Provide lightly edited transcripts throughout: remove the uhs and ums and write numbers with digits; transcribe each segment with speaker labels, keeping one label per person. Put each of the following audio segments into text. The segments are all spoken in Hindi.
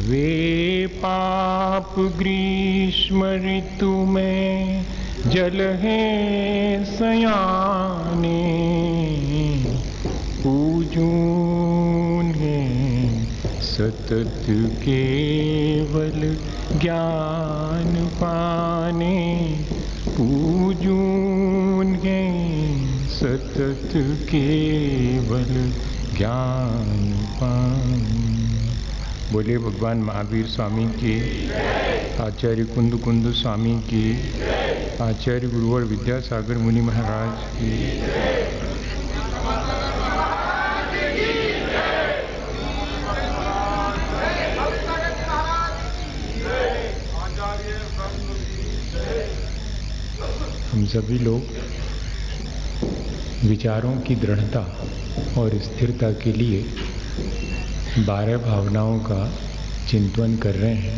Speaker 1: वे पाप ग्रीष्म ऋतु में जल है सयाने, पूजून है सतत केवल ज्ञान पाने, पूजून है सतत केवल ज्ञान पाने। बोले भगवान महावीर स्वामी की, आचार्य कुंद कुंद स्वामी की, आचार्य गुरुवर विद्यासागर मुनि महाराज की। हम सभी लोग विचारों की दृढ़ता और स्थिरता के लिए 12 भावनाओं का चिंतन कर रहे हैं।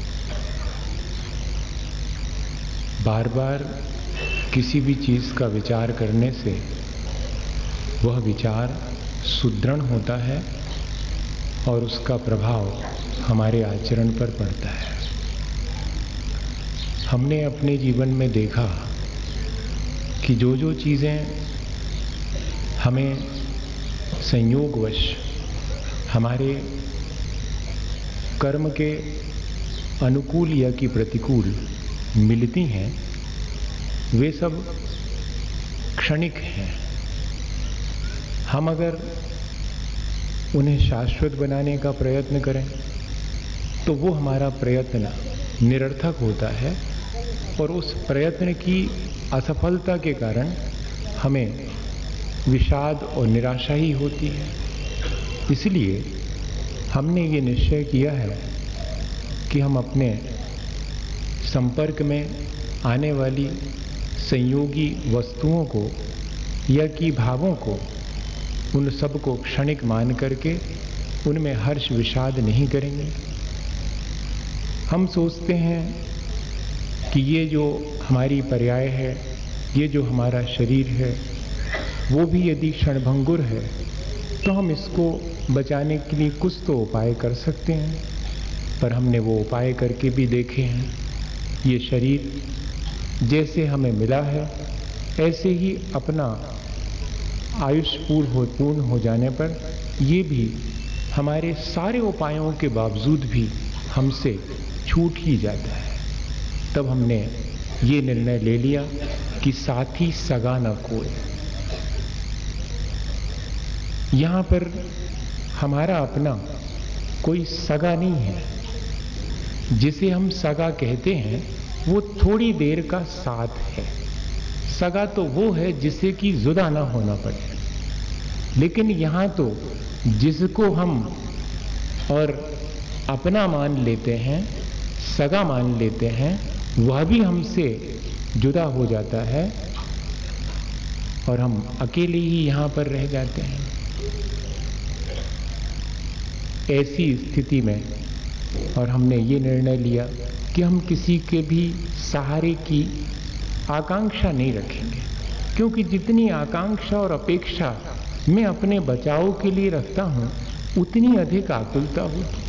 Speaker 1: बार बार किसी भी चीज़ का विचार करने से वह विचार सुदृढ़ होता है और उसका प्रभाव हमारे आचरण पर पड़ता है। हमने अपने जीवन में देखा कि जो जो चीज़ें हमें संयोगवश हमारे कर्म के अनुकूल या कि प्रतिकूल मिलती हैं, वे सब क्षणिक हैं। हम अगर उन्हें शाश्वत बनाने का प्रयत्न करें तो वो हमारा प्रयत्न निरर्थक होता है और उस प्रयत्न की असफलता के कारण हमें विषाद और निराशा ही होती है। इसलिए हमने ये निश्चय किया है कि हम अपने संपर्क में आने वाली संयोगी वस्तुओं को या कि भावों को, उन सब को क्षणिक मान करके उनमें हर्ष विषाद नहीं करेंगे। हम सोचते हैं कि ये जो हमारी पर्याय है, ये जो हमारा शरीर है, वो भी यदि क्षणभंगुर है तो हम इसको बचाने के लिए कुछ तो उपाय कर सकते हैं। पर हमने वो उपाय करके भी देखे हैं। ये शरीर जैसे हमें मिला है ऐसे ही अपना आयुष पूर्ण हो जाने पर ये भी हमारे सारे उपायों के बावजूद भी हमसे छूट ही जाता है। तब हमने ये निर्णय ले लिया कि साथी सगा न कोई। यहाँ पर हमारा अपना कोई सगा नहीं है। जिसे हम सगा कहते हैं वो थोड़ी देर का साथ है। सगा तो वो है जिसे कि जुदा ना होना पड़े। लेकिन यहाँ तो जिसको हम और अपना मान लेते हैं, सगा मान लेते हैं, वह भी हमसे जुदा हो जाता है और हम अकेले ही यहाँ पर रह जाते हैं। ऐसी स्थिति में और हमने ये निर्णय लिया कि हम किसी के भी सहारे की आकांक्षा नहीं रखेंगे, क्योंकि जितनी आकांक्षा और अपेक्षा मैं अपने बचाव के लिए रखता हूं उतनी अधिक आकुलता होगी।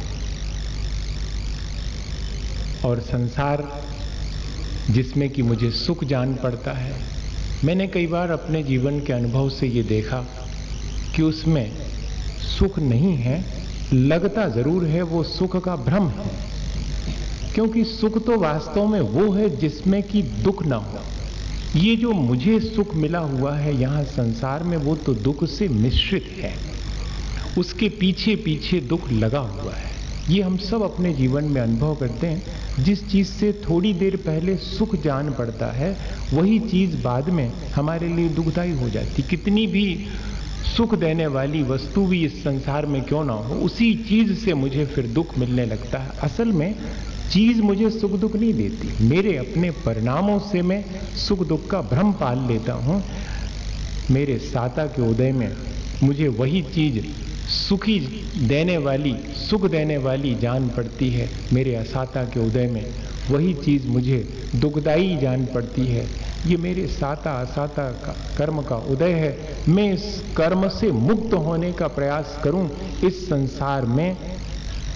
Speaker 1: और संसार जिसमें कि मुझे सुख जान पड़ता है, मैंने कई बार अपने जीवन के अनुभव से ये देखा कि उसमें सुख नहीं है, लगता जरूर है वो सुख का भ्रम है। क्योंकि सुख तो वास्तव में वो है जिसमें कि दुख ना हो। ये जो मुझे सुख मिला हुआ है यहाँ संसार में, वो तो दुख से मिश्रित है। उसके पीछे पीछे दुख लगा हुआ है। ये हम सब अपने जीवन में अनुभव करते हैं। जिस चीज से थोड़ी देर पहले सुख जान पड़ता है, वही चीज बाद में हमारे लिए दुखदायी हो जाती। कितनी भी सुख देने वाली वस्तु भी इस संसार में क्यों ना हो, उसी चीज से मुझे फिर दुख मिलने लगता है। असल में चीज मुझे सुख दुख नहीं देती, मेरे अपने परिणामों से मैं सुख दुख का भ्रम पाल लेता हूं। मेरे साता के उदय में मुझे वही चीज सुखी देने वाली, सुख देने वाली जान पड़ती है। मेरे असाता के उदय में वही चीज मुझे दुखदायी जान पड़ती है। ये मेरे साता असाता का कर्म का उदय है। मैं इस कर्म से मुक्त होने का प्रयास करूं, इस संसार में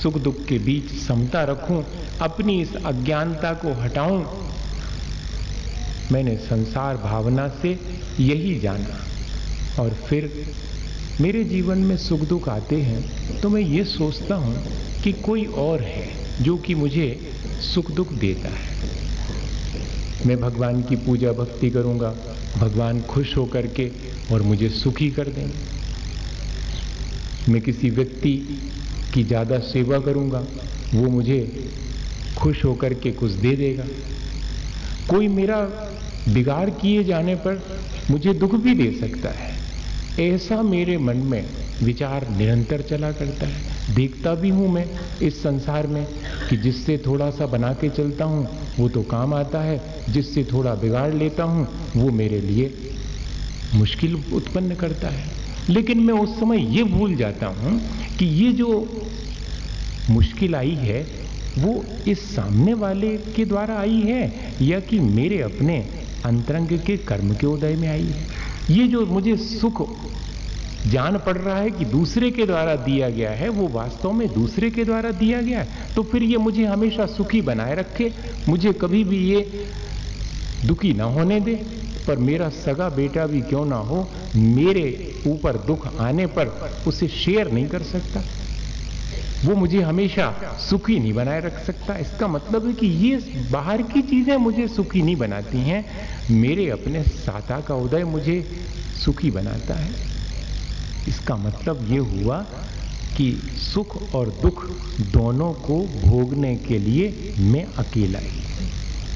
Speaker 1: सुख दुख के बीच समता रखूं, अपनी इस अज्ञानता को हटाऊं। मैंने संसार भावना से यही जाना और फिर मेरे जीवन में सुख दुख आते हैं तो मैं ये सोचता हूं कि कोई और है जो कि मुझे सुख दुख देता है। मैं भगवान की पूजा भक्ति करूंगा, भगवान खुश होकर के और मुझे सुखी कर देंगे। मैं किसी व्यक्ति की ज्यादा सेवा करूंगा, वो मुझे खुश होकर के कुछ दे देगा। कोई मेरा बिगाड़ किए जाने पर मुझे दुख भी दे सकता है। ऐसा मेरे मन में विचार निरंतर चला करता है। देखता भी हूं मैं इस संसार में कि जिससे थोड़ा सा बना के चलता हूं वो तो काम आता है, जिससे थोड़ा बिगाड़ लेता हूं वो मेरे लिए मुश्किल उत्पन्न करता है। लेकिन मैं उस समय ये भूल जाता हूं कि ये जो मुश्किल आई है वो इस सामने वाले के द्वारा आई है या कि मेरे अपने अंतरंग के कर्म के उदय में आई है। ये जो मुझे सुख जान पड़ रहा है कि दूसरे के द्वारा दिया गया है, वो वास्तव में दूसरे के द्वारा दिया गया है, तो फिर ये मुझे हमेशा सुखी बनाए रखे, मुझे कभी भी ये दुखी ना होने दे। पर मेरा सगा बेटा भी क्यों ना हो, मेरे ऊपर दुख आने पर उसे शेयर नहीं कर सकता, वो मुझे हमेशा सुखी नहीं बनाए रख सकता। इसका मतलब है कि ये बाहर की चीजें मुझे सुखी नहीं बनाती हैं, मेरे अपने साता का उदय मुझे सुखी बनाता है। इसका मतलब ये हुआ कि सुख और दुख दोनों को भोगने के लिए मैं अकेला ही हूं।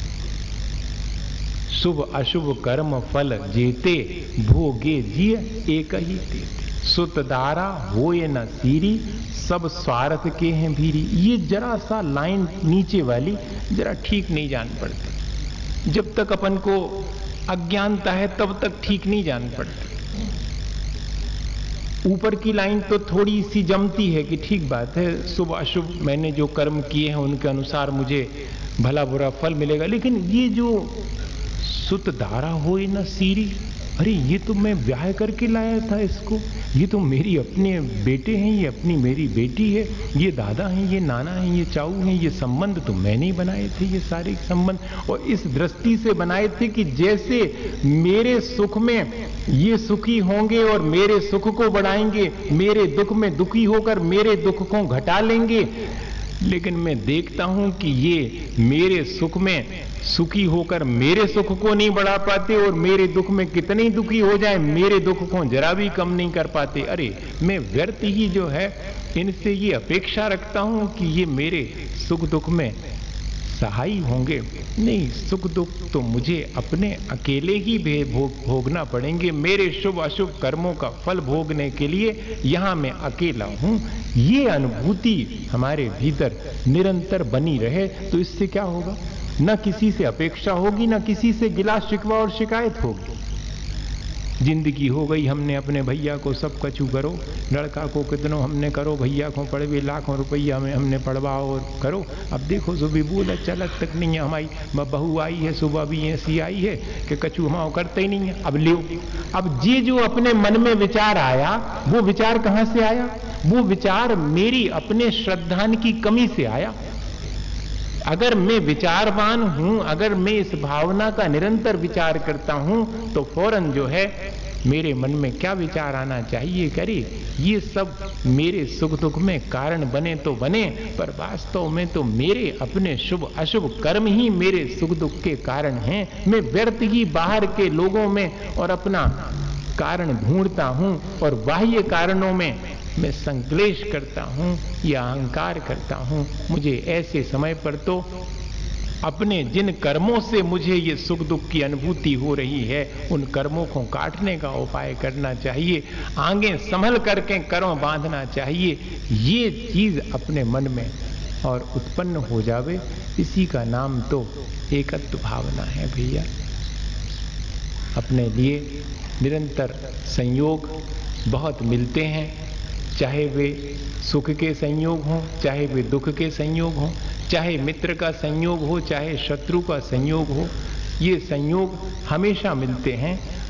Speaker 1: शुभ अशुभ कर्म फल जेते, भोगे जिय एक ही तेते। सुत दारा होए न सीरी, सब स्वार्थ के हैं भीरी। ये जरा सा लाइन नीचे वाली जरा ठीक नहीं जान पड़ती। जब तक अपन को अज्ञानता है तब तक ठीक नहीं जान पड़ती। ऊपर की लाइन तो थोड़ी सी जमती है कि ठीक बात है, शुभ अशुभ मैंने जो कर्म किए हैं उनके अनुसार मुझे भला बुरा फल मिलेगा। लेकिन ये जो सुत धारा होए न सीरी, अरे ये तो मैं ब्याह करके लाया था इसको, ये तो मेरी अपने बेटे हैं, ये अपनी मेरी बेटी है, ये दादा हैं, ये नाना हैं, ये चाऊ हैं, ये संबंध तो मैंने ही बनाए थे, ये सारे संबंध। और इस दृष्टि से बनाए थे कि जैसे मेरे सुख में ये सुखी होंगे और मेरे सुख को बढ़ाएंगे, मेरे दुख में दुखी होकर मेरे दुख को घटा लेंगे। लेकिन मैं देखता हूं कि ये मेरे सुख में सुखी होकर मेरे सुख को नहीं बढ़ा पाते और मेरे दुख में कितने ही दुखी हो जाए मेरे दुख को जरा भी कम नहीं कर पाते। अरे मैं व्यर्थ ही जो है इनसे ये अपेक्षा रखता हूं कि ये मेरे सुख दुख में सहाय होंगे। नहीं, सुख दुख तो मुझे अपने अकेले ही भोगना पड़ेंगे। मेरे शुभ अशुभ कर्मों का फल भोगने के लिए यहां मैं अकेला हूं। ये अनुभूति हमारे भीतर निरंतर बनी रहे तो इससे क्या होगा, न किसी से अपेक्षा होगी, न किसी से गिला शिकवा और शिकायत होगी। जिंदगी हो गई हमने अपने भैया को सब कछु करो, लड़का को कितनों हमने करो, भैया को पड़वे लाखों रुपया में हमने पड़वाओ और करो। अब देखो सुबह बोला चलत तक नहीं है, हमारी बहू आई है सुबह भी ऐसी आई है कि कछु हम करते ही नहीं है। अब लियो, अब ये जो अपने मन में विचार आया वो विचार कहां से आया? वो विचार मेरी अपने श्रद्धान की कमी से आया। अगर मैं विचारवान हूं, अगर मैं इस भावना का निरंतर विचार करता हूं तो फौरन जो है मेरे मन में क्या विचार आना चाहिए, करे ये सब मेरे सुख दुख में कारण बने तो बने, पर वास्तव में तो मेरे अपने शुभ अशुभ कर्म ही मेरे सुख दुख के कारण हैं। मैं व्यर्थ ही बाहर के लोगों में और अपना कारण ढूंढता हूं और बाह्य कारणों में मैं संक्लेश करता हूं या अहंकार करता हूं। मुझे ऐसे समय पर तो अपने जिन कर्मों से मुझे ये सुख दुख की अनुभूति हो रही है उन कर्मों को काटने का उपाय करना चाहिए, आगे संभल करके करों बांधना चाहिए। ये चीज अपने मन में और उत्पन्न हो जावे, इसी का नाम तो एकत्व भावना है भैया। अपने लिए निरंतर संयोग बहुत मिलते हैं, चाहे वे सुख के संयोग हों, चाहे वे दुख के संयोग हों, चाहे मित्र का संयोग हो, चाहे शत्रु का संयोग हो, ये संयोग हमेशा मिलते हैं।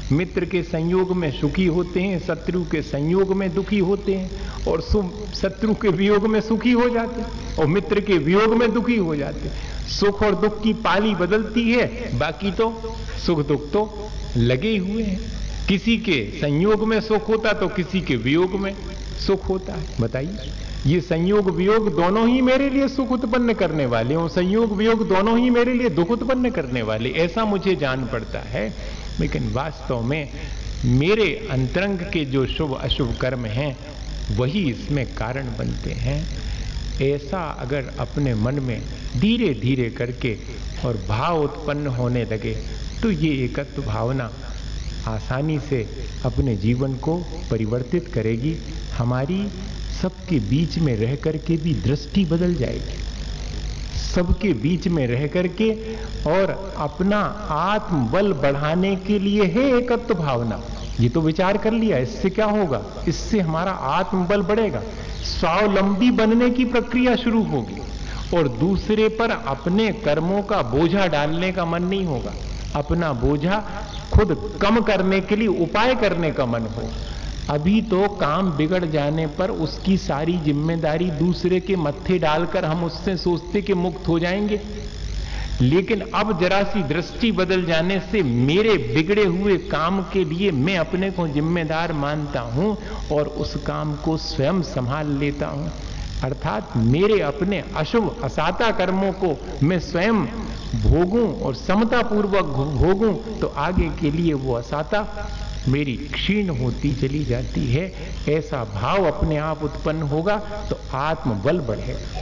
Speaker 1: मित्र के संयोग में सुखी होते हैं, शत्रु के संयोग में दुखी होते हैं, और शत्रु के वियोग में सुखी हो जाते हैं, और मित्र के वियोग में दुखी हो जाते हैं। सुख और दुख की पाली बदलती है, बाकी तो सुख दुख तो लगे हुए हैं। किसी के संयोग में सुख होता तो किसी के वियोग में सुख होता है। बताइए, ये संयोग वियोग दोनों ही मेरे लिए सुख उत्पन्न करने वाले, और संयोग वियोग दोनों ही मेरे लिए दुख उत्पन्न करने वाले, ऐसा मुझे जान पड़ता है। लेकिन वास्तव में मेरे अंतरंग के जो शुभ अशुभ कर्म हैं वही इसमें कारण बनते हैं। ऐसा अगर अपने मन में धीरे धीरे करके और भाव उत्पन्न होने लगे तो ये एकत्व भावना आसानी से अपने जीवन को परिवर्तित करेगी। हमारी सबके बीच में रह करके भी दृष्टि बदल जाएगी, सबके बीच में रह करके, और अपना आत्मबल बढ़ाने के लिए है एकत्व भावना। ये तो विचार कर लिया, इससे क्या होगा? इससे हमारा आत्मबल बढ़ेगा, स्वावलंबी बनने की प्रक्रिया शुरू होगी, और दूसरे पर अपने कर्मों का बोझा डालने का मन नहीं होगा। अपना बोझा खुद कम करने के लिए उपाय करने का मन हो। अभी तो काम बिगड़ जाने पर उसकी सारी जिम्मेदारी दूसरे के मत्थे डालकर हम उससे सोचते कि मुक्त हो जाएंगे, लेकिन अब जरा सी दृष्टि बदल जाने से मेरे बिगड़े हुए काम के लिए मैं अपने को जिम्मेदार मानता हूं और उस काम को स्वयं संभाल लेता हूं। अर्थात मेरे अपने अशुभ असाता कर्मों को मैं स्वयं भोगूं और समता पूर्वक भोगूं तो आगे के लिए वो असाता मेरी क्षीण होती चली जाती है। ऐसा भाव अपने आप उत्पन्न होगा तो आत्मबल बढ़ेगा।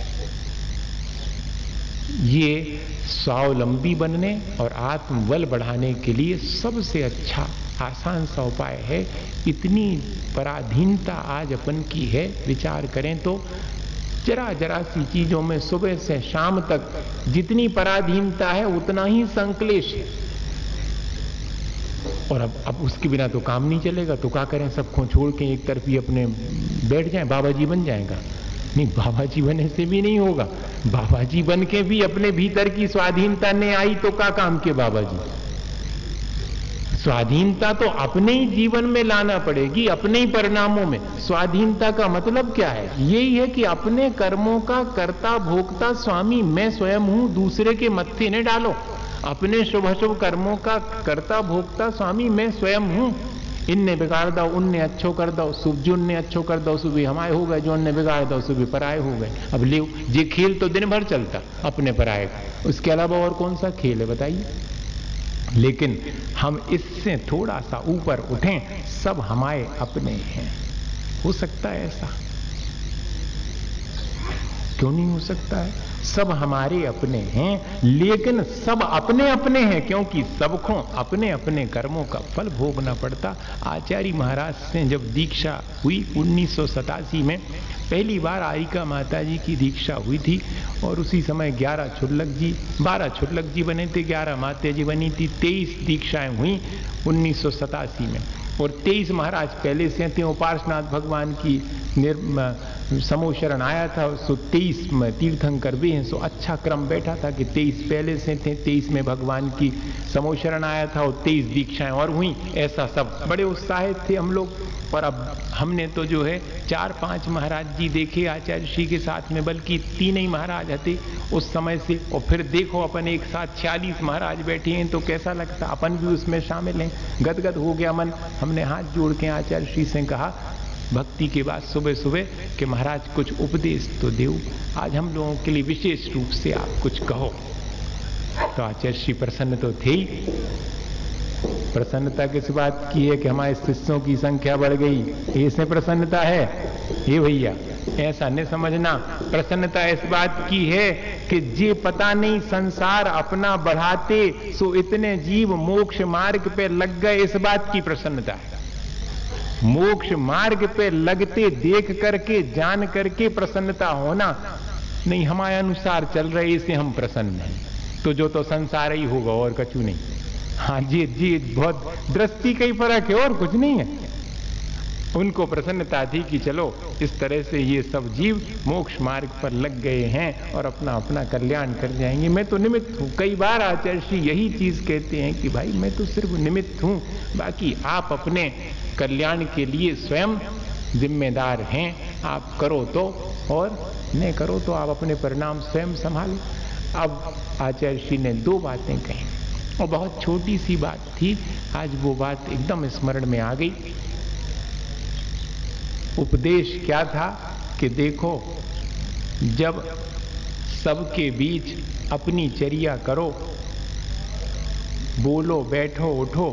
Speaker 1: ये स्वावलंबी बनने और आत्मबल बढ़ाने के लिए सबसे अच्छा आसान सा उपाय है। इतनी पराधीनता आज अपन की है, विचार करें तो जरा जरा सी चीजों में सुबह से शाम तक जितनी पराधीनता है उतना ही संक्लेश है, और अब उसके बिना तो काम नहीं चलेगा। तो क्या करें, सबको छोड़ के एक तरफ ही अपने बैठ जाएं, बाबा जी बन जाएगा? नहीं, बाबा जी बनने से भी नहीं होगा। बाबा जी बन के भी अपने भीतर की स्वाधीनता नहीं आई तो क्या काम के बाबा जी? स्वाधीनता तो अपने ही जीवन में लाना पड़ेगी, अपने ही परिणामों में। स्वाधीनता का मतलब क्या है? यही है कि अपने कर्मों का कर्ता भोक्ता स्वामी मैं स्वयं हूं, दूसरे के मत्थे न डालो। अपने शुभ अशुभ कर्मों का कर्ता भोक्ता स्वामी मैं स्वयं हूं। इनने बिगाड़ दो, उनने अच्छो कर दो, शुभ जो ने अच्छो कर दो सुबह हमारे हो गए, जो ने बिगाड़ दो सुबह पराए हो गए। अब ले ये खेल तो दिन भर चलता अपने पराए का, उसके अलावा और कौन सा खेल है बताइए? लेकिन हम इससे थोड़ा सा ऊपर उठें, सब हमारे अपने हैं। हो सकता है ऐसा? क्यों नहीं हो सकता है? सब हमारे अपने हैं, लेकिन सब अपने अपने हैं क्योंकि सबको अपने अपने कर्मों का फल भोगना पड़ता। आचार्य महाराज से जब दीक्षा हुई 1987 में, पहली बार आरिका माता जी की दीक्षा हुई थी, और उसी समय 12 छुल्लक जी बने थे, 11 माता जी बनी थी, 23 दीक्षाएं हुई 1987 में। और 23 महाराज पहले से थे। उपासनाथ भगवान की समो शरण आया था, सो 23 में तीर्थंकर भी हैं, सो अच्छा क्रम बैठा था कि 23 पहले से थे, 23 में भगवान की समो शरण आया था और 23 दीक्षाएं और हुई। ऐसा सब बड़े उत्साहित थे हम लोग। और अब हमने तो जो है 4-5 महाराज जी देखे आचार्य श्री के साथ में, बल्कि 3 ही महाराज थे उस समय से। और फिर देखो अपन एक साथ 46 महाराज बैठे हैं तो कैसा लगता, अपन भी उसमें शामिल हैं। गदगद हो गया मन। हमने हाथ जोड़ के आचार्य श्री से कहा भक्ति के बाद सुबह सुबह कि महाराज कुछ उपदेश तो दो, आज हम लोगों के लिए विशेष रूप से आप कुछ कहो। तो आचार्य श्री प्रसन्न तो थे ही। प्रसन्नता किस बात की है कि हमारे शिष्यों की संख्या बढ़ गई, इसमें प्रसन्नता है? ये भैया ऐसा नहीं समझना। प्रसन्नता इस बात की है कि जे पता नहीं संसार अपना बढ़ाते सो इतने जीव मोक्ष मार्ग पे लग गए, इस बात की प्रसन्नता है। मोक्ष मार्ग पे लगते देख करके जान करके प्रसन्नता होना नहीं, हमारे अनुसार चल रहे इसे हम प्रसन्न हैं। तो जो तो संसार ही होगा और कछु नहीं। हाँ जी जी, बहुत दृष्टि का ही फर्क है और कुछ नहीं है। उनको प्रसन्नता थी कि चलो इस तरह से ये सब जीव मोक्ष मार्ग पर लग गए हैं और अपना अपना कल्याण कर जाएंगे। मैं तो निमित्त हूँ। कई बार आचार्य श्री यही चीज कहते हैं कि भाई मैं तो सिर्फ निमित्त हूँ, बाकी आप अपने कल्याण के लिए स्वयं जिम्मेदार हैं। आप करो तो और नहीं करो तो आप अपने परिणाम स्वयं संभालो। अब आचार्य श्री ने दो बातें कही और बहुत छोटी सी बात थी, आज वो बात एकदम स्मरण में आ गई। उपदेश क्या था कि देखो, जब सबके बीच अपनी चर्या करो, बोलो बैठो उठो,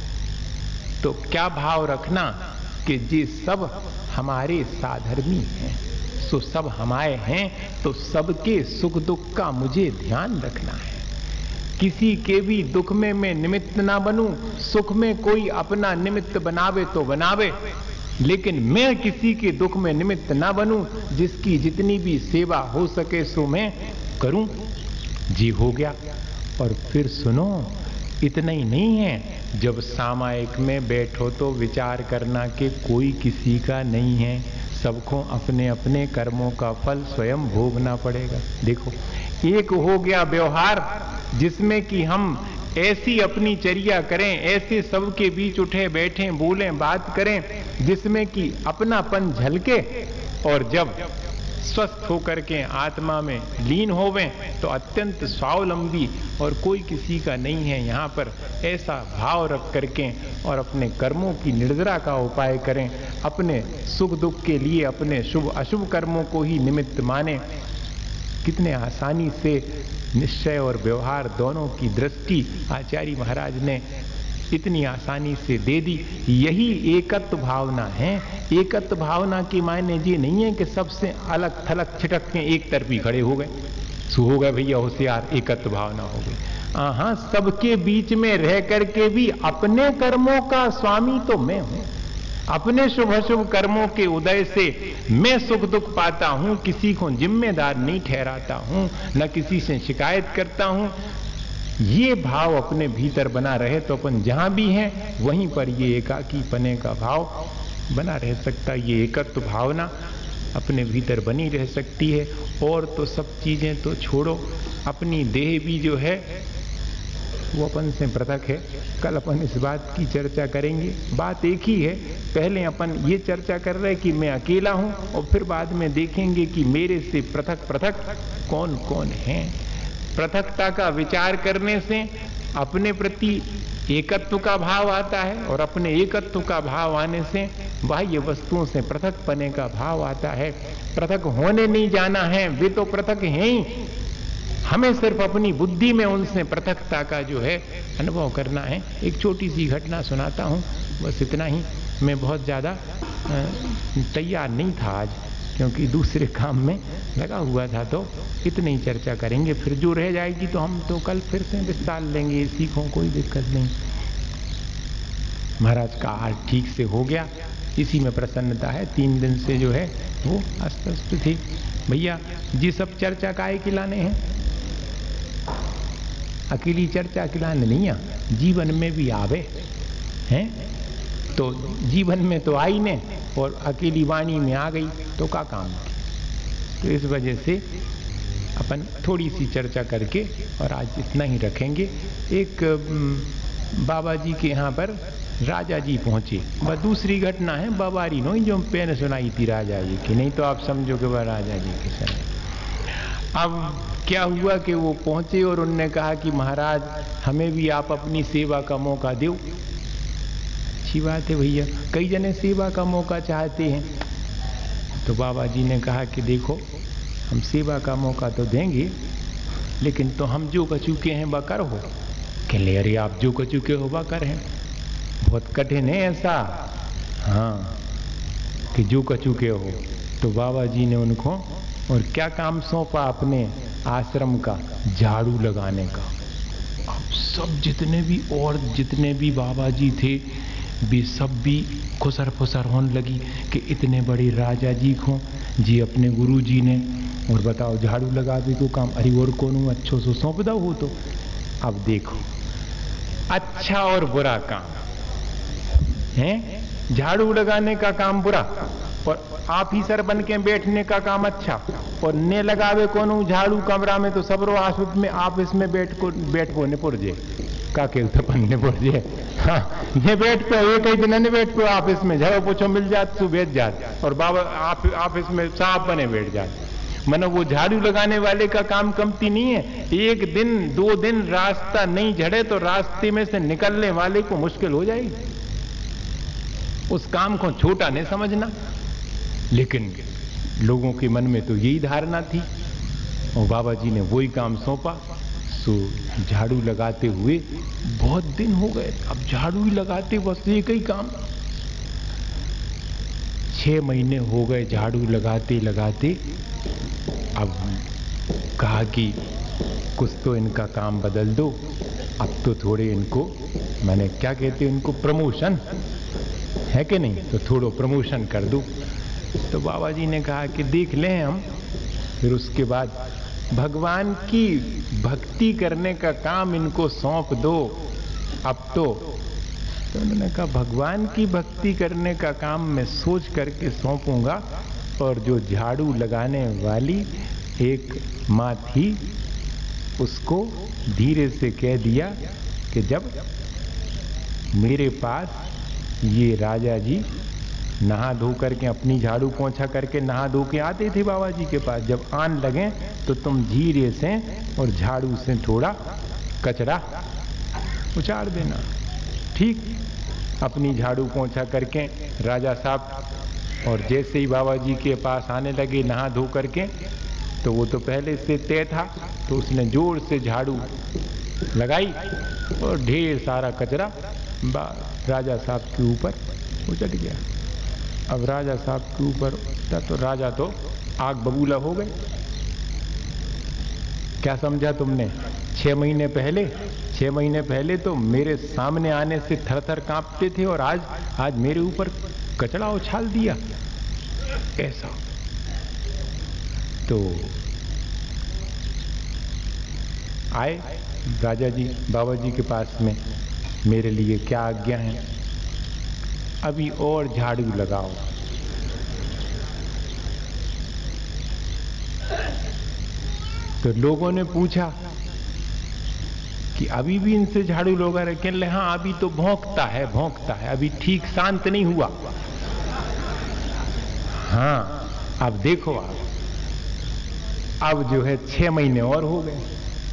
Speaker 1: तो क्या भाव रखना कि ये सब हमारे साधर्मी हैं, सो सब हमारे हैं, तो सबके सुख दुख का मुझे ध्यान रखना है। किसी के भी दुख में मैं निमित्त ना बनूं, सुख में कोई अपना निमित्त बनावे तो बनावे, लेकिन मैं किसी के दुख में निमित्त ना बनूं। जिसकी जितनी भी सेवा हो सके सो मैं करूं। जी हो गया। और फिर सुनो, इतना ही नहीं है, जब सामायिक में बैठो तो विचार करना कि कोई किसी का नहीं है, सबको अपने अपने कर्मों का फल स्वयं भोगना पड़ेगा। देखो, एक हो गया व्यवहार जिसमें कि हम ऐसी अपनी चर्या करें, ऐसे सबके बीच उठे बैठे बोलें बात करें जिसमें कि अपनापन झलके, और जब स्वस्थ होकर के आत्मा में लीन होवें तो अत्यंत स्वावलंबी और कोई किसी का नहीं है यहाँ पर, ऐसा भाव रख करके और अपने कर्मों की निर्जरा का उपाय करें। अपने सुख दुख के लिए अपने शुभ अशुभ कर्मों को ही निमित्त माने। कितने आसानी से निश्चय और व्यवहार दोनों की दृष्टि आचार्य महाराज ने इतनी आसानी से दे दी। यही एकत्व भावना है। एकत्व भावना की मायने ये नहीं है कि सबसे अलग थलग छिटक के एक तरफी खड़े हो गए, सो हो गए भैया होशियार, एकत्व भावना हो गई। हाँ, सबके बीच में रह करके भी अपने कर्मों का स्वामी तो मैं हूं। अपने शुभ अशुभ कर्मों के उदय से मैं सुख दुख पाता हूं, किसी को जिम्मेदार नहीं ठहराता हूं, न किसी से शिकायत करता हूं। ये भाव अपने भीतर बना रहे तो अपन जहां भी हैं वहीं पर ये एकाकी पने का भाव बना रह सकता। ये एकत्व भावना अपने भीतर बनी रह सकती है। और तो सब चीजें तो छोड़ो, अपनी देह भी जो है वो अपन से पृथक है। कल अपन इस बात की चर्चा करेंगे। बात एक ही है, पहले अपन ये चर्चा कर रहे हैं कि मैं अकेला हूं, और फिर बाद में देखेंगे कि मेरे से पृथक पृथक कौन कौन है। पृथकता का विचार करने से अपने प्रति एकत्व का भाव आता है, और अपने एकत्व का भाव आने से बाह्य वस्तुओं से पृथक पने का भाव आता है। पृथक होने नहीं जाना है, वे तो पृथक हैं ही, हमें सिर्फ अपनी बुद्धि में उनसे पृथकता का जो है अनुभव करना है। एक छोटी सी घटना सुनाता हूं, बस इतना ही। मैं बहुत ज्यादा तैयार नहीं था आज, क्योंकि दूसरे काम में लगा हुआ था, तो इतनी ही चर्चा करेंगे। फिर जो रह जाएगी तो हम तो कल फिर से विस्तार लेंगे, इसी को कोई दिक्कत नहीं। महाराज का हाल ठीक से हो गया, इसी में प्रसन्नता है। 3 दिन से जो है वो अस्वस्थ थे। भैया जी सब चर्चा काहे के लाने हैं? अकेली चर्चा के लाने नहीं है, जीवन में भी आवे हैं। तो जीवन में तो आई ने, और अकेली वाणी में आ गई तो का काम की। तो इस वजह से अपन थोड़ी सी चर्चा करके और आज इतना ही रखेंगे। एक बाबा जी के यहाँ पर राजा जी पहुंचे। बस दूसरी घटना है बाबारी नो जो मैंने सुनाई थी राजा जी की, नहीं तो आप समझो कि वह राजा जी के समय। अब क्या हुआ कि वो पहुंचे और उन्होंने कहा कि महाराज हमें भी आप अपनी सेवा का मौका दो। अच्छी बात है भैया, कई जने सेवा का मौका चाहते हैं। तो बाबा जी ने कहा कि देखो, हम सेवा का मौका तो देंगे, लेकिन तो हम जो कर चुके हैं वह कर हो। कहले अरे आप जो कर चुके हो वह कर हैं, बहुत कठिन है ऐसा। हाँ, कि जो कर चुके हो। तो बाबा जी ने उनको और क्या काम सौंपा अपने आश्रम का? झाड़ू लगाने का। अब सब जितने भी बाबा जी थे वे सब भी खुसर फुसर होने लगी कि इतने बड़े राजा जी को जी अपने गुरु जी ने, और बताओ झाड़ू लगा भी को काम, अरे और कौन अच्छो सो सौंप दो हो। तो अब देखो, अच्छा और बुरा काम है, झाड़ू लगाने का काम बुरा और ऑफिसर बन के बैठने का काम अच्छा, और ने लगावे कोनो झाड़ू कमरा में तो सबरो ऑफिस में बैठो ने पुर जे काके थपन ने पुर जे। हाँ, ये बैठ पे एक ही दिन ने बैठ पे ऑफिस में झाड़ू पोछो मिल जात तू बैठ जात, और बाबा ऑफिस में साहब बने बैठ जात। मतलब वो झाड़ू लगाने वाले का काम कमती नहीं है। एक दिन 2 दिन रास्ता नहीं झड़े तो रास्ते में से निकलने वाले को मुश्किल हो जाएगी। उस काम को छोटा नहीं समझना, लेकिन लोगों के मन में तो यही धारणा थी, और बाबा जी ने वही काम सौंपा। सो झाड़ू लगाते हुए बहुत दिन हो गए, अब झाड़ू ही लगाते बस एक ही काम। 6 महीने हो गए झाड़ू लगाते लगाते। अब कहा कि कुछ तो इनका काम बदल दो, अब तो थोड़े इनको, मैंने क्या कहते हैं इनको, प्रमोशन है कि नहीं, तो थोड़ा प्रमोशन कर दो। तो बाबा जी ने कहा कि देख लें हम, फिर उसके बाद भगवान की भक्ति करने का काम इनको सौंप दो अब तो। तो उन्होंने कहा भगवान की भक्ति करने का काम मैं सोच करके सौंपूंगा, और जो झाड़ू लगाने वाली एक माँ थी उसको धीरे से कह दिया कि जब मेरे पास ये राजा जी नहा धो करके अपनी झाड़ू पोंछा करके नहा धो के आते थे बाबा जी के पास, जब आन लगे तो तुम धीरे से और झाड़ू से थोड़ा कचरा उचाड़ देना। ठीक, अपनी झाड़ू पोंछा करके राजा साहब और जैसे ही बाबा जी के पास आने लगे नहा धो करके, तो वो तो पहले से तय था, तो उसने जोर से झाड़ू लगाई और ढेर सारा कचरा राजा साहब के ऊपर उचट गया। अब राजा साहब के ऊपर उठता तो राजा तो आग बबूला हो गए। क्या समझा तुमने? 6 महीने पहले तो मेरे सामने आने से थर थर कांपते थे, और आज मेरे ऊपर कचरा उछाल दिया ऐसा। तो आए राजा जी बाबा जी के पास में, मेरे लिए क्या आज्ञा है? अभी और झाड़ू लगाओ। तो लोगों ने पूछा कि अभी भी इनसे झाड़ू लगा रहे? कह रहे हाँ, अभी तो भौंकता है, अभी ठीक शांत नहीं हुआ। हाँ, अब देखो आप, अब जो है 6 महीने और हो गए।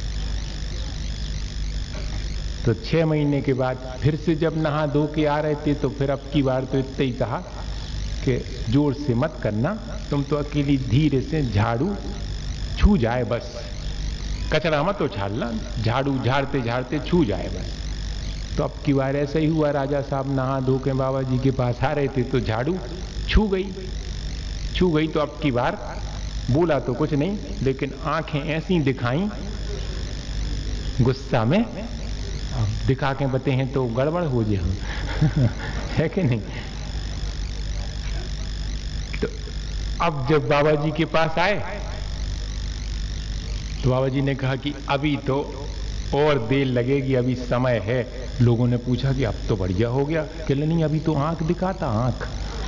Speaker 1: तो 6 महीने के बाद फिर से जब नहा धो के आ रहे थे, तो फिर अब की बार तो इतना ही कहा कि जोर से मत करना, तुम तो अकेली धीरे से झाड़ू छू जाए बस, कचरा मत उछालना, झाड़ू झाड़ते झाड़ते छू जाए बस। तो अब की बार ऐसा ही हुआ, राजा साहब नहा धो के बाबा जी के पास आ रहे थे तो झाड़ू छू गई। तो अब की बार बोला तो कुछ नहीं, लेकिन आंखें ऐसी दिखाई गुस्सा में, अब दिखा के बते हैं तो गड़बड़ हो जाए हम है कि नहीं। तो अब जब बाबा जी के पास आए तो बाबा जी ने कहा कि अभी तो और देर लगेगी, अभी समय है। लोगों ने पूछा कि अब तो बढ़िया हो गया? कह नहीं, अभी तो आंख दिखाता, आंख,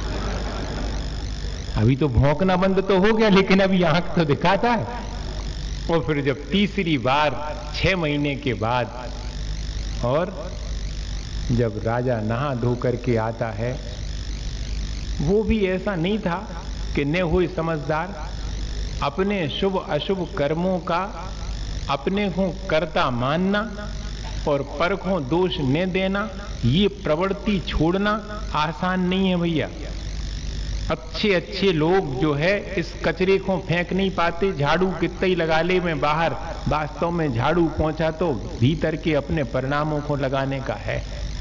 Speaker 1: अभी तो भौंकना बंद तो हो गया, लेकिन अभी आंख तो दिखाता है। और फिर जब तीसरी बार 6 महीने के बाद, और जब राजा नहा धो करके आता है, वो भी ऐसा नहीं था कि न हुए समझदार, अपने शुभ अशुभ कर्मों का अपने को कर्ता मानना और पर को दोष न देना, ये प्रवृत्ति छोड़ना आसान नहीं है भैया। अच्छे लोग जो है इस कचरे को फेंक नहीं पाते, झाड़ू कितना ही लगा ले में बाहर, वास्तव में झाड़ू पहुंचा तो भीतर के अपने परिणामों को लगाने का है।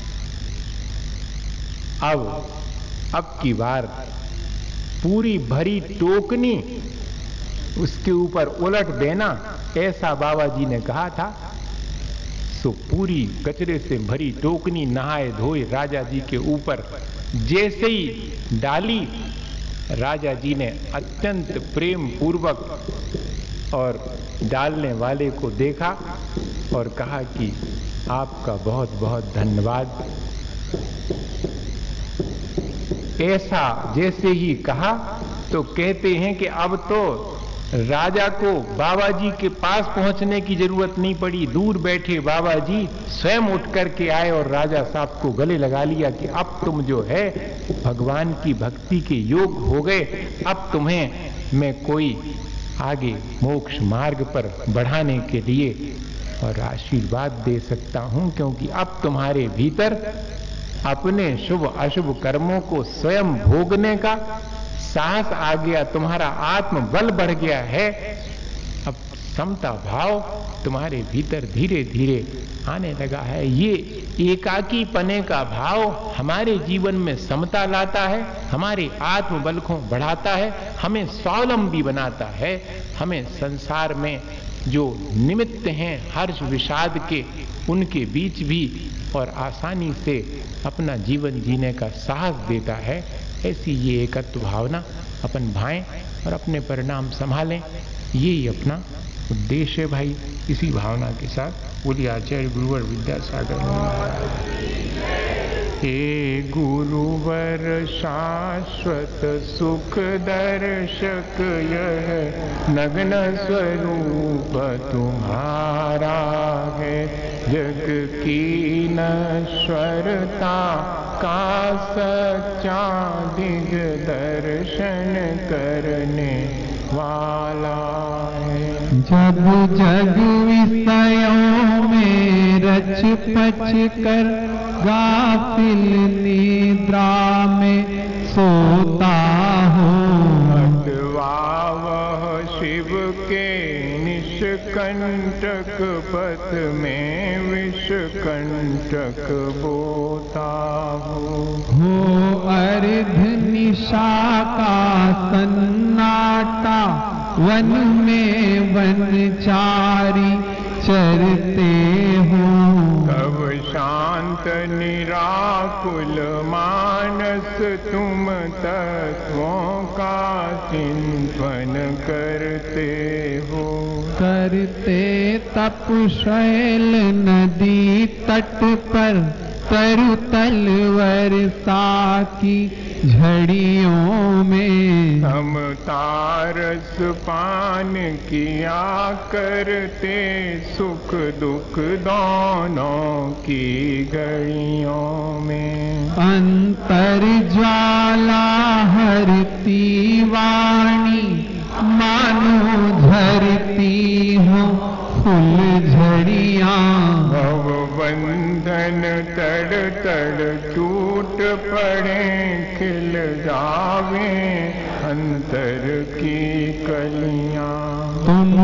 Speaker 1: अब की बार पूरी भरी टोकनी उसके ऊपर उलट देना, ऐसा बाबा जी ने कहा था। सो पूरी कचरे से भरी टोकनी नहाए धोए राजा जी के ऊपर जैसे ही डाली, राजा जी ने अत्यंत प्रेम पूर्वक और डालने वाले को देखा और कहा कि आपका बहुत बहुत धन्यवाद, ऐसा जैसे ही कहा तो कहते हैं कि अब तो राजा को बाबा जी के पास पहुंचने की जरूरत नहीं पड़ी। दूर बैठे बाबा जी स्वयं उठ करके आए और राजा साहब को गले लगा लिया कि अब तुम जो है भगवान की भक्ति के योग हो गए, अब तुम्हें मैं कोई आगे मोक्ष मार्ग पर बढ़ाने के लिए और आशीर्वाद दे सकता हूं, क्योंकि अब तुम्हारे भीतर अपने शुभ अशुभ कर्मों को स्वयं भोगने का साहस आ गया, तुम्हारा आत्म बल बढ़ गया है। अब समता भाव तुम्हारे भीतर धीरे धीरे आने लगा है। ये एकाकी पने का भाव हमारे जीवन में समता लाता है, हमारे आत्म बल को बढ़ाता है, हमें स्वावलंबी बनाता है, हमें संसार में जो निमित्त हैं हर्ष विषाद के, उनके बीच भी और आसानी से अपना जीवन जीने का साहस देता है। ऐसी ये एकत्व भावना अपन भाएं और अपने परिणाम संभालें, यही अपना उद्देश्य है भाई। इसी भावना के साथ बोलिए आचार्य गुरुवर विद्यासागर महाराज। हे गुरुवर शाश्वत सुख दर्शक, यह नग्न स्वरूप तुम्हारा है। जग की नश्वरता का सच्चा दिग्दर्शन करने वाला है।
Speaker 2: जब जग विषयों में रच पच कर गाफिल निद्रा में सोता हो,
Speaker 1: अथवा वह शिव के निष्कंटक पथ में विषकंटक बोता हो
Speaker 2: अर्ध निशा का सन्नाटा, वन में वनचारी चरते हो।
Speaker 1: तब शांत निराकुल मानस तुम तत्वों का चिंतन करते हो।
Speaker 2: करते तप शैल नदी तट पर, तरुतल वर्षा की झड़ियों में।
Speaker 1: समतारस पान किया करते, सुख दुख दोनों की घड़ियों में।
Speaker 2: अंतर ज्वाला हरती वाणी, मानो झरती हो फूल झड़ियाँ।
Speaker 1: भव बंधन तड़ तड़ टूट पड़े, खिल जावे अंतर की कलियां।
Speaker 2: तुम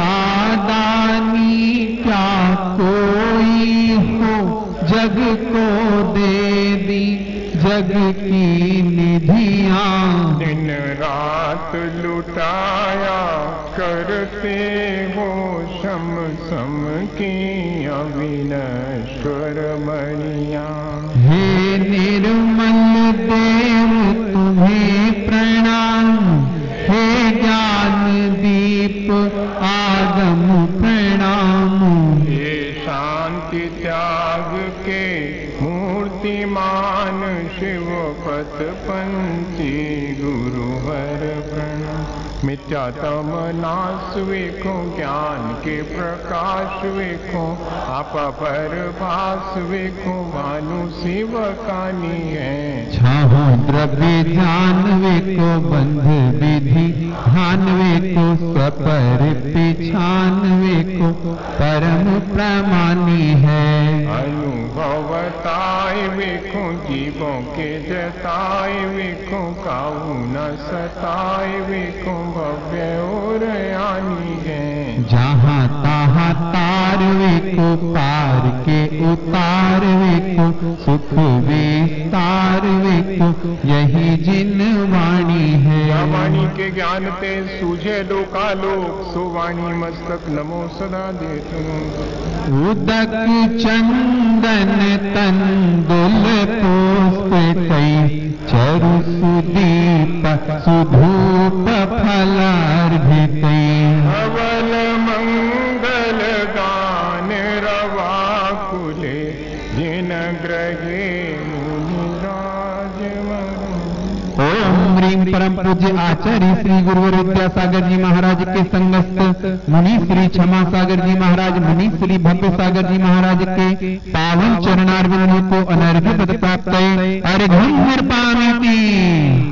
Speaker 2: सादानी क्या कोई हो, जग को दे दी जग की निधियां।
Speaker 1: दिन रात लुटाया करते हो, शम सम की अविनश्वर मणियां।
Speaker 2: हे निर्मल देव तुम्हें प्रणाम, हे ज्ञान दीप आगम प्रणाम।
Speaker 1: हे शांति त्याग के मूर्तिमान, शिव पथ पंथी गुरुवर प्रणाम। मिथ्यातम नाश वेखो, ज्ञान के प्रकाश वेखो, आपा पर भास वेखो, भानु शिव कानी है।
Speaker 2: छाहो द्रव्य ध्यान वेको, बंध विधि ध्यान वेको, स्वपर पिछान वेको, परम प्रमानी है।
Speaker 1: अनुभवताय वेखो, जीवों के जताय वेखो, काऊ न सताय वेखो, भव्य और यानी है।
Speaker 2: जहाँ तहाँ तार वेको, पार के उतार वेको, सुख विस्तार वेको, यही जिन वाणी है।
Speaker 1: या वाणी के ज्ञान ते सूझे लोकालोक, सो वाणी मस्तक नमो सदा देत।
Speaker 2: उदक चंदन तंदुल पुष्प कई, चरु सुदीप सुधूप फलार्भितै।
Speaker 1: अवल मंगल गान रवा कुले, जिन ग्रहे मुनि राज।
Speaker 2: परम पूज्य आचार्य श्री गुरुवर विद्यासागर जी महाराज के संगस्त मुनि श्री क्षमा सागर जी महाराज, मुनि श्री भव्य सागर जी महाराज के पावन चरणारविंदों को अनर्घ्य पद प्राप्त है। अर्घ्यम निर्पामीति।